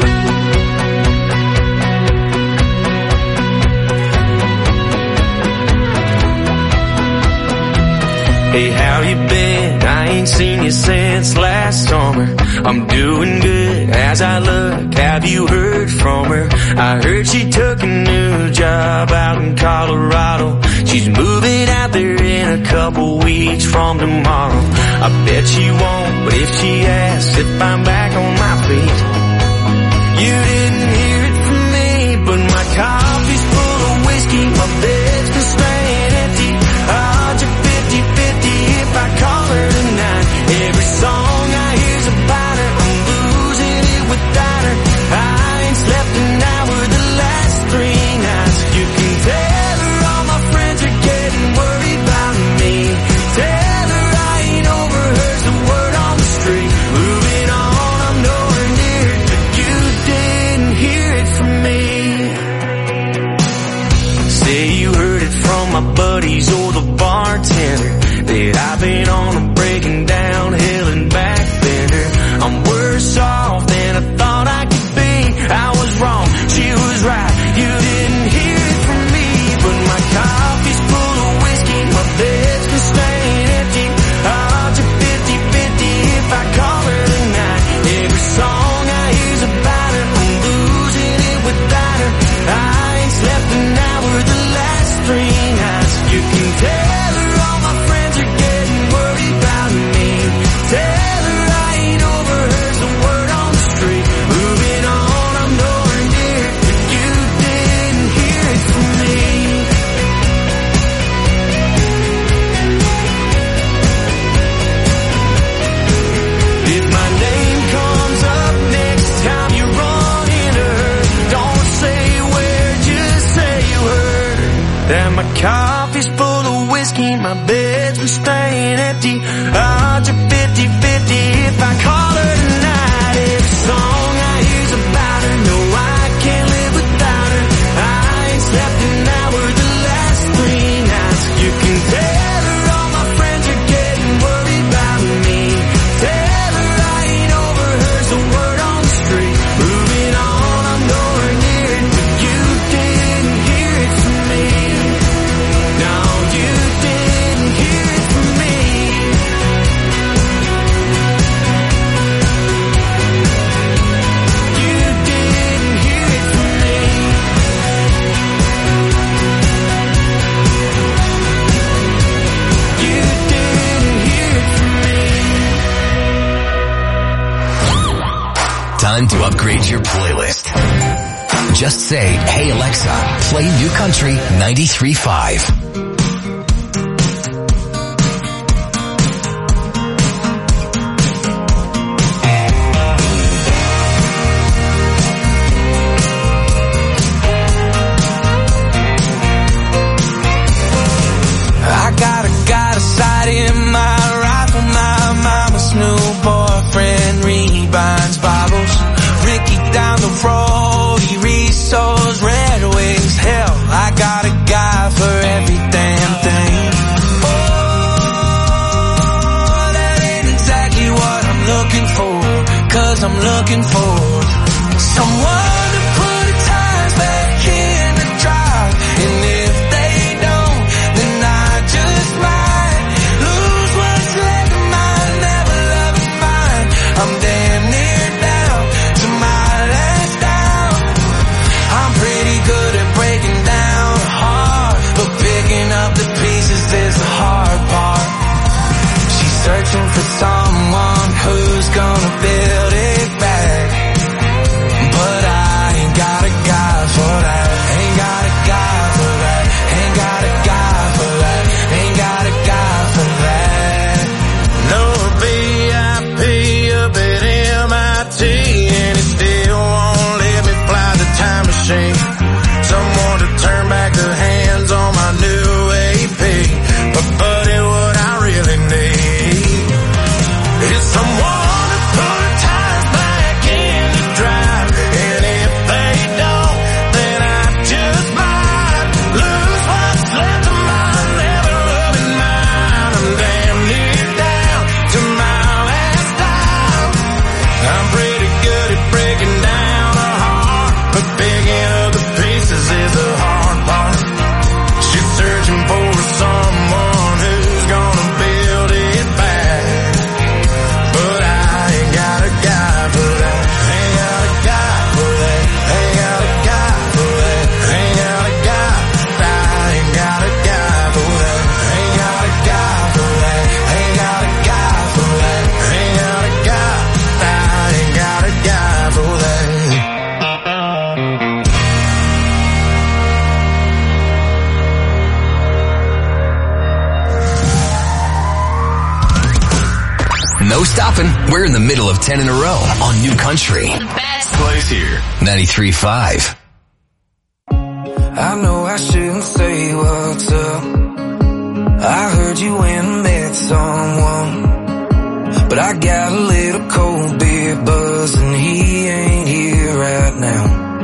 Hey, how you been? I ain't seen you since last summer. I'm doing good as I look. Have you heard from her? I heard she took a new job out in Colorado. She's moving out there in a couple weeks from tomorrow. I bet she won't, but if she asks if I'm back on my feet, you didn't hear it from me, but my coffee's full of whiskey, my bed's been staying empty. I'll just fifty fifty if I call her tonight. Every song I hear's about her, I'm losing it without her. I ain't slept an hour the last three nights. You can tell her all my friends are getting worried about me. Tell her I ain't over her's the word on the street. Moving on, I'm nowhere near it, but you didn't hear it from me. Say you heard it from my buddies or the bartender that I've been on a breaking down hill and back bender. I'm worse off than I thought I could be. I was wrong, she was right. You didn't hear it from me, but my coffee's full of whiskey, my bed's been staying empty. I'll just fifty fifty if I call her tonight. Every song I hear's about her, I'm losing it without her. I ain't slept an hour the last three nights. You can tell her all my friends are getting worried about me. Tell her I ain't over her's the word on the street. Moving on, I'm nowhere near it, but you didn't hear it from me. If my name comes up next time you run into her, don't say where, just say you heard that my coffee's full of whiskey, my bed's been staying empty. I'll just fifty fifty if I call her tonight. Every song I hear's about her, no I can't live without her. I ain't slept an hour the last three nights. You can tell her all my friends are getting worried about me. Tell her I ain't over her's the word on the street. Moving on, I'm nowhere near it, but you didn't hear it from me. No, you didn't hear it from me. You didn't hear it from me. You didn't hear it from me. Time to upgrade your playlist. Just say, hey Alexa, play New Country ninety-three point five. searching for someone who's gonna build it back. But I ain't got a guy for that. Ain't got a guy for that. Ain't got a guy for that. Ain't got a guy for that. No V I P up at M I T, and it still won't let me fly the time machine. Someone to turn back the hands on my new A P. But buddy, what I really need is someone to put the tires back in the drive. And if they don't, then I just might lose what's left of my never-loving mind. I'm damn near down to my last dime. I'm pretty good at breaking down a heart, but picking up the pieces is the hard part. She's searching for someone who's gonna build it back. But I ain't got a guy for that. Ain't got a guy for that. Ain't got a guy for that. Ain't got a guy. I ain't got a guy for that. Ain't got a guy for that. Ain't got a guy for that. Ain't got a guy. I ain't got a guy for that. No stopping. We're in the middle of ten in a row on New Country. Best place here. ninety-three point five. I know I shouldn't say what's up. I heard you went and met someone, but I got a little cold beer buzz and he ain't here right now.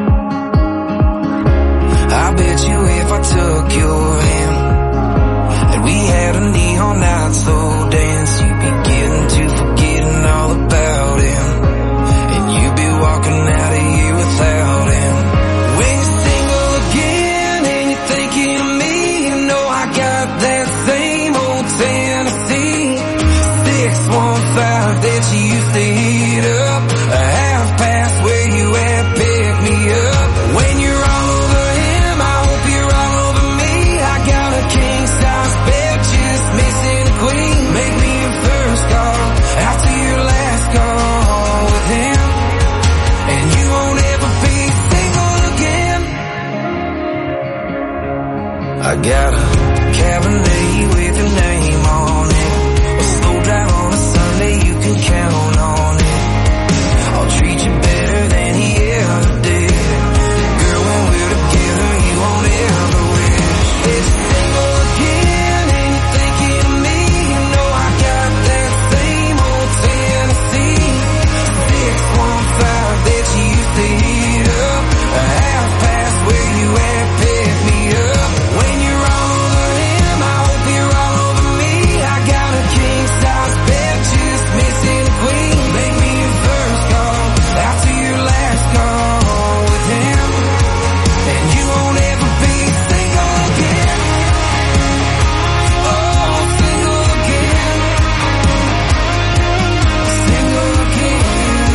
I bet you if I took your hand and we had a neon night slow dance, you'd be getting to forgetting all about him, and you'd be walking out of here without him. When you're single again and you're thinking of me, you know I got that same old Tennessee six one five that you used to heat up, a half past where you at, pick me up. When you're all over him, I hope you're all over me. I got a king size bed, just missing a queen. Make me your first call after your last call with him, and you won't ever be single again. I got a Cabernet with your name on it, a slow drive on a Sunday, you can count on it. I'll treat you better than he ever did. Girl, when we're together, you won't ever wish. If you're single again and you're thinking of me, you know I got that same old Tennessee six one five that you used to heat up, a half past where you at, pick me up. When you're all over him, I hope you're all over me. I got a king size bed, just missing a queen. Make me your first call after your last call with him, and you won't ever be single again. Oh, single again. Single again.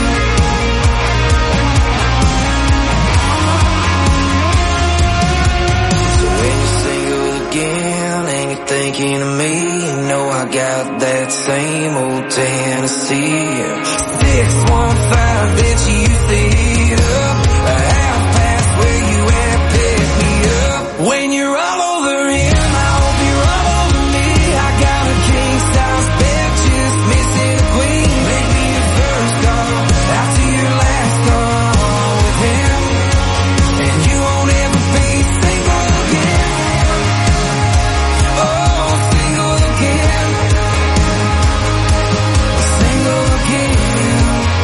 So when you're single again and you're thinking of me, you know I got that same old Tennessee six one five that you used to heat up, a half past where you at, pick me up. When you're all over him, I hope you're all over me. I got a king size bed, just missing a queen. Make me your first call after your last call with him, and you won't ever be single again. Oh, single again. Single again.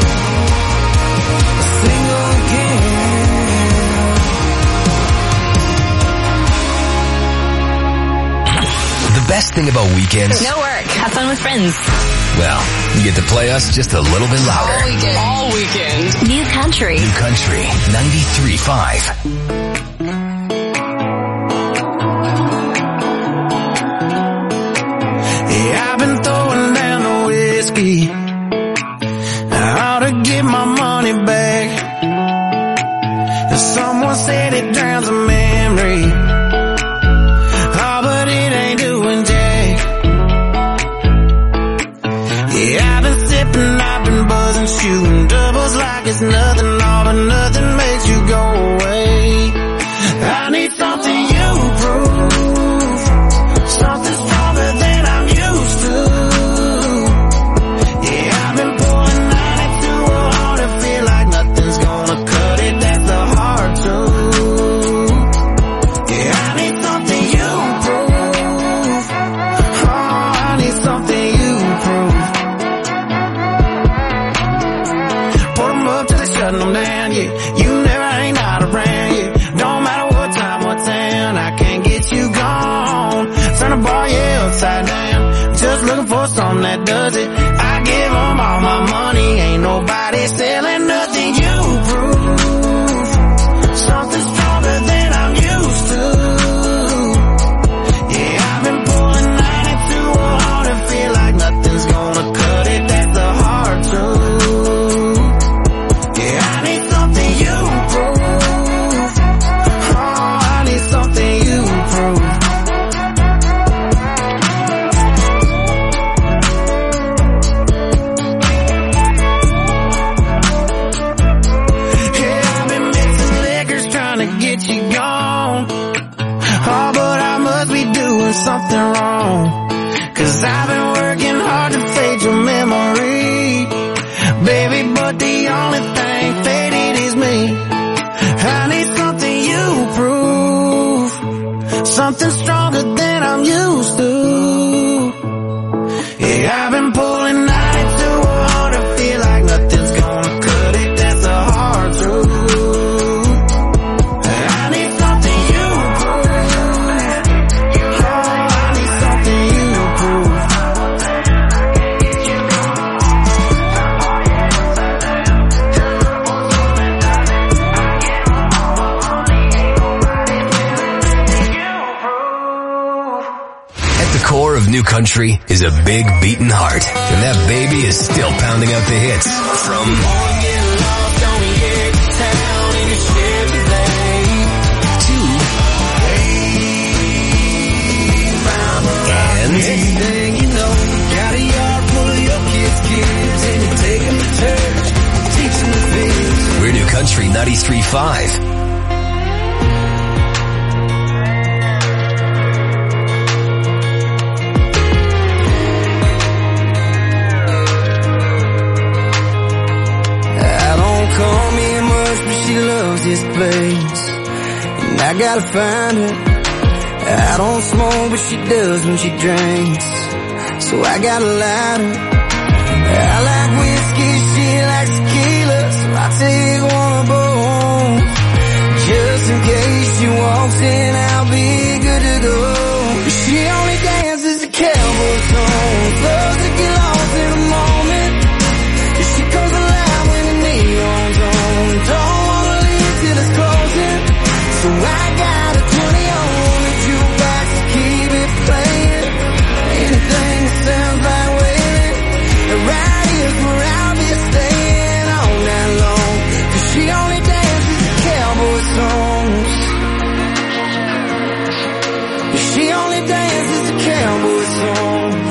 Single again. The best thing about weekends, No work. Have fun with friends. well, you get to play us just a little bit louder. All weekend. All weekend. New Country. New Country. ninety-three point five. Yeah, I've been throwing down the whiskey. I ought to get my money back. Someone said it drowns a memory. Oh, but it ain't doing jack. deposit. I give them all my money, ain't nobody selling nothing. You prove something stronger than I'm used to. Yeah, I've been pulling ninety-two hard and feel like nothing's gonna cut it. That's the hard truth. Yeah, I need something you prove. Oh, I need something you prove. Something wrong, 'cause I've been working hard to fade your memory, baby, but the only thing faded is me. I need something you prove, something stronger than I'm used to. Yeah, I've been pulling ninety-two hard to feel like nothing's gonna cut it. That's a hard truth. Of New Country is a big beating heart, and that baby is still pounding out the hits from to We're New Country ninety-three point five. This place, and I gotta find her. I don't smoke, but she does when she drinks, so I gotta light her. I like whiskey, she likes tequila, so I take one of both. Just in case she walks in, I'll be good to go. She only dances to cowboy songs, loves to get lost in the moment. She comes alive when the neon's on. Don't so I got a twenty on the jukebox to keep it playing. Anything that sounds like wailing. Right here's where I'll be staying all night long. 'Cause she only dances to cowboy songs. She only dances to cowboy songs.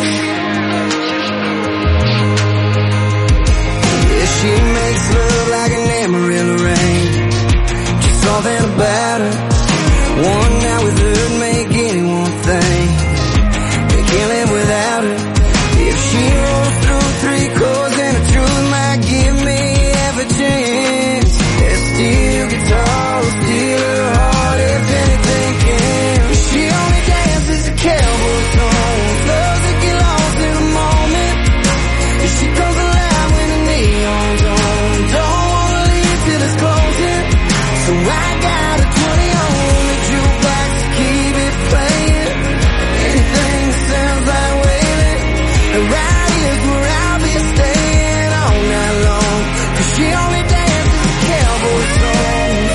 Yeah, she makes love like an Amarillo rain. Something about her, one night with her make anyone think they can't live without her. If she rolls through three chords, then the truth might give me half a chance. That steel guitar will steal her heart if anything can. She only dances to cowboy songs, loves to get lost in the moment. She comes alive when the neon's on. Don't wanna leave till it's closing. So I got a twenty on the jukebox to keep it playing. Anything that sounds like wailing. Right here's where I'll be staying all night long. 'Cause she only dances to cowboy songs.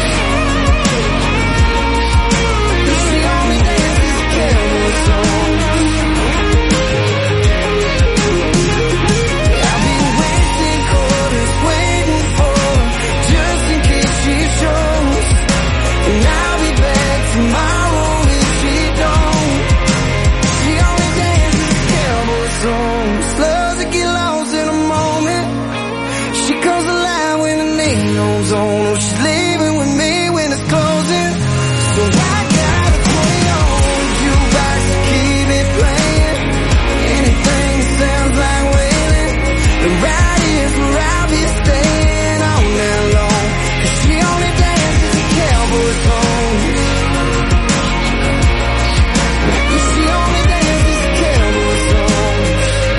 She only dances to cowboy songs. I've been wasting quarters waiting for her, just in case she shows. And I'll be back tomorrow if she don't. She only dances to cowboy songs, loves to get lost in a moment. She comes alive when the neon's on. Oh, she's leaving with me when it's closing. So I got a twenty on the jukebox to keep it playing. Anything that sounds like wailing. And right here's where I'll be staying all night long. 'Cause she only dances to cowboy songs. She only dances to cowboy songs.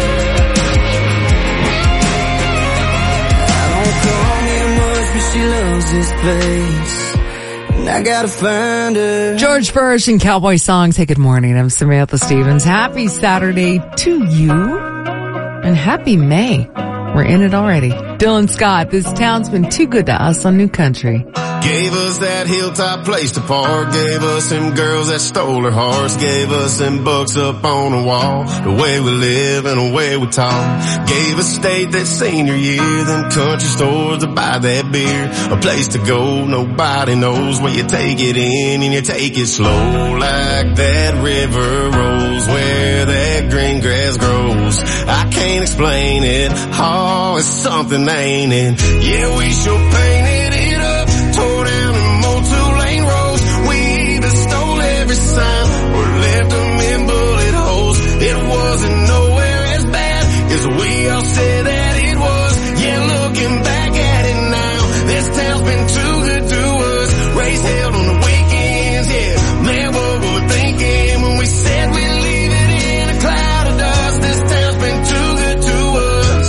I don't come here much, but she loves this place. And I gotta find her. George Burch and Cowboy Songs. Hey, good morning. I'm Samantha Stevens. Happy Saturday to you. And happy May. We're in it already. Dylan Scott, this town's been too good to us on New Country. Gave us that hilltop place to park. Gave us them girls that stole our hearts. Gave us them books up on the wall. The way we live and the way we talk. Gave us state that senior year. Them country stores to buy that beer. A place to go, nobody knows where you take it in and you take it slow. Like that river rolls where that green grass grows. I can't explain it. Oh, it's something, ain't it? Yeah, we sure painted it up. Tore down and mowed two-lane roads. We either stole every sign or left them in bullet holes. It wasn't nowhere as bad as we all said that it was. Yeah, looking back at it now, this town's been too good to us. Raised hell on the weekends, yeah. Man, what were we thinking when we said we'd leave it in a cloud of dust? This town's been too good to us.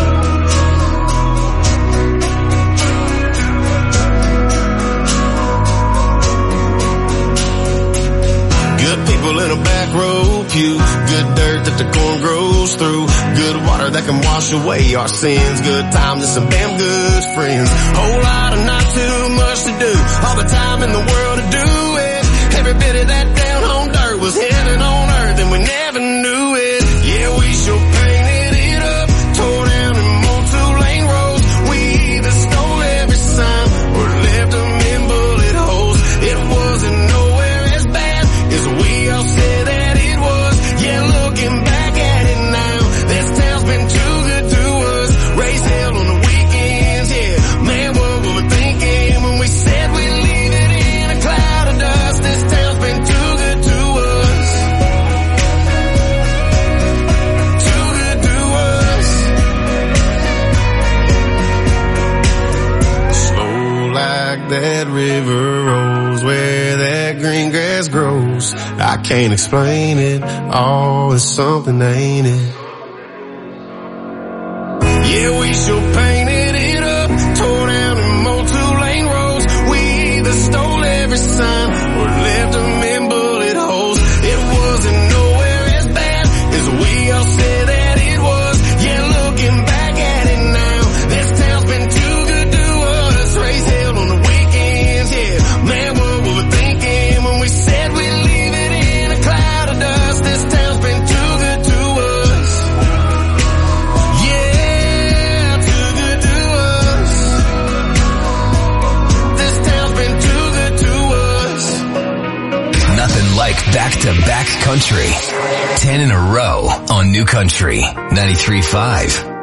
People in a back row pew. Good dirt that the corn grows through. Good water that can wash away our sins. Good times and some damn good friends. Whole lot of not too much to do. All the time in the world to do it. Every bit of that down home dirt was heaven on earth and we never knew it. Yeah, we sure painted it up. Tore down and mowed two-lane roads. We either stole every sign or left them in bullet holes. It wasn't nowhere as bad as we all said that it was. Yeah, looking back at it now, this town's been too good to us. Raised hell on the weekends, yeah. Man, what were we thinking when we said we'd leave it in a cloud of dust? This town's been too good to us. Too good to us. Slow like that river rolls where that green grass grows. I can't explain it. Oh, it's something, ain't it? Yeah, we sure painted it up. Tore down and mowed two-lane roads. We either stole every sign or left them in bullet holes. It wasn't nowhere as bad as we all said that it was. Yeah, looking back at it now, this town's been too good to us. Raised hell on the weekends, yeah. Man, what were we thinking when we said we'd leave it in a cloud of dust? This town's been too good to us. Yeah, too good to us. This town's been too good to us. Nothing like back-to-back country. Ten in a row on New Country ninety-three point five.